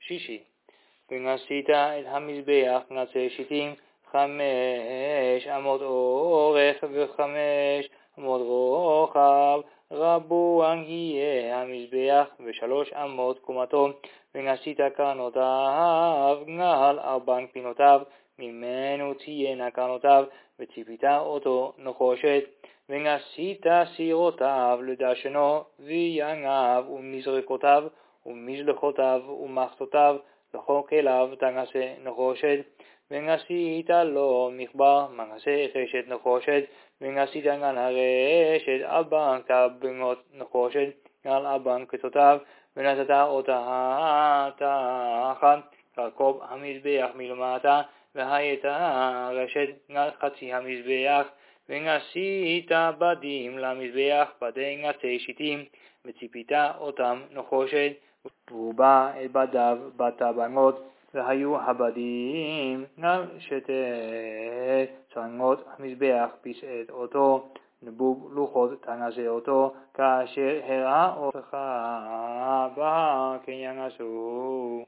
שישי. ועשית את המזבח נצי שיטים 5 אמות אורך ו5 אמות רוחב, רבוען יהיה המזבח ו3 אמות קומתו. ועשית קרנותיו על 4 פינותיו, ממנו תהיינה קרנותיו, וציפית אותו נחושת. ועשית סירותיו לדשנו ויעניו ומזרקותיו ומזלחותיו ומחתותיו לכל כליו תעשה נחושת. ועשית לו מחבר מעשה חשת נחושת. ועשית על הרשת 4 טבעות נחושת על 4 קצותיו, ונתת אותה תחת כרכוב המזבח מלמטה, והייתה הרשת על חצי המזבח. ועשית בדים למזבח, בדי נצי שיטים, וציפית אותם נחושת, ורובה את בדיו בטבעות. והיו הבדים על 2 צלעות המזבח, פסעת אותו, נבוב לוחות תנעשה אותו, כאשר הראה אותך בה כן ינעשו.